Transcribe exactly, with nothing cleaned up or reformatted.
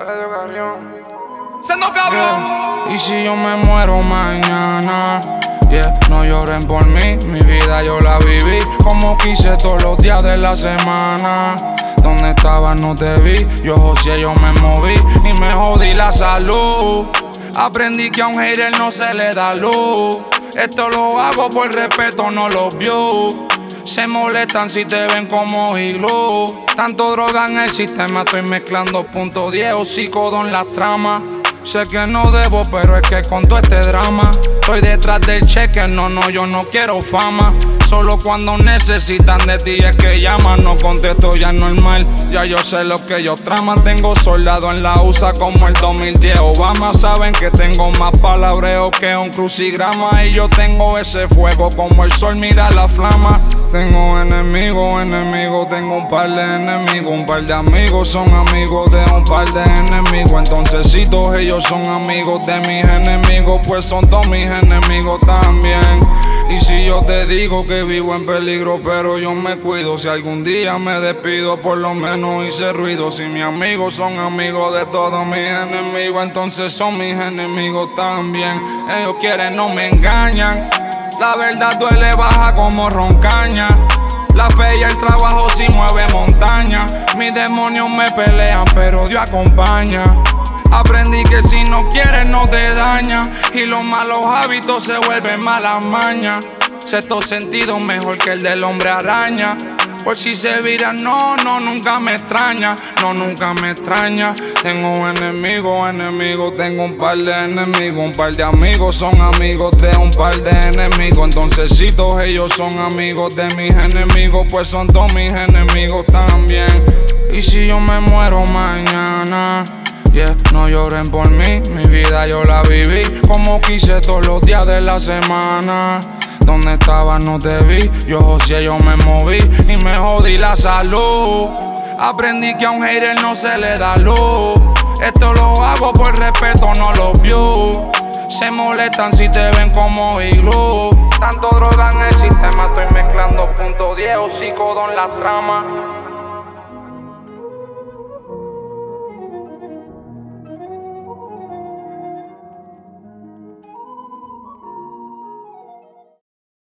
Radio Carrión. ¡Siendo cabrón! Yeah. Y si yo me muero mañana, yeah, no lloren por mí, mi vida yo la viví como quise todos los días de la semana. Donde estabas no te vi, yo José, yo me moví y me jodí la salud. Aprendí que a un hater no se le da luz. Esto lo hago por respeto, no los views. Se molestan si te ven como iglú. Tanto droga en el sistema, estoy mezclando punto diez, hocico en las tramas. Sé que no debo, pero es que con todo este drama estoy detrás del cheque, no, no, yo no quiero fama. Solo cuando necesitan de ti es que llaman. No contesto ya normal, ya yo sé lo que ellos traman. Tengo soldado en la U S A como el dos mil diez Obama. Saben que tengo más palabreo que un crucigrama. Y yo tengo ese fuego como el sol, mira la flama. Tengo enemigos, enemigos, tengo un par de enemigos. Un par de amigos son amigos de un par de enemigos. Entonces si todos ellos son amigos de mis enemigos, pues son todos mis enemigos también. Y si yo te digo que vivo en peligro, pero yo me cuido. Si algún día me despido, por lo menos hice ruido. Si mis amigos son amigos de todos mis enemigos, entonces son mis enemigos también. Ellos quieren, no me engañan. La verdad duele, baja como roncaña. La fe y el trabajo sí mueve montaña. Mis demonios me pelean, pero Dios acompaña. Aprendí que si no quieres no te daña. Y los malos hábitos se vuelven malas mañas. Sexto sentido mejor que el del hombre araña. Por si se vira, no, no, nunca me extraña. No, nunca me extraña. Tengo enemigos, enemigos, tengo un par de enemigos. Un par de amigos son amigos de un par de enemigos. Entonces si todos ellos son amigos de mis enemigos, pues son todos mis enemigos también. Y si yo me muero mañana, yeah, no lloren por mí, mi vida yo la viví como quise todos los días de la semana. Donde estabas no te vi, yo José, yo me moví y me jodí la salud. Aprendí que a un hater no se le da luz. Esto lo hago por respeto, no los views. Se molestan si te ven como iglú. Tanto droga en el sistema, estoy mezclando punto diez, hocico en las tramas.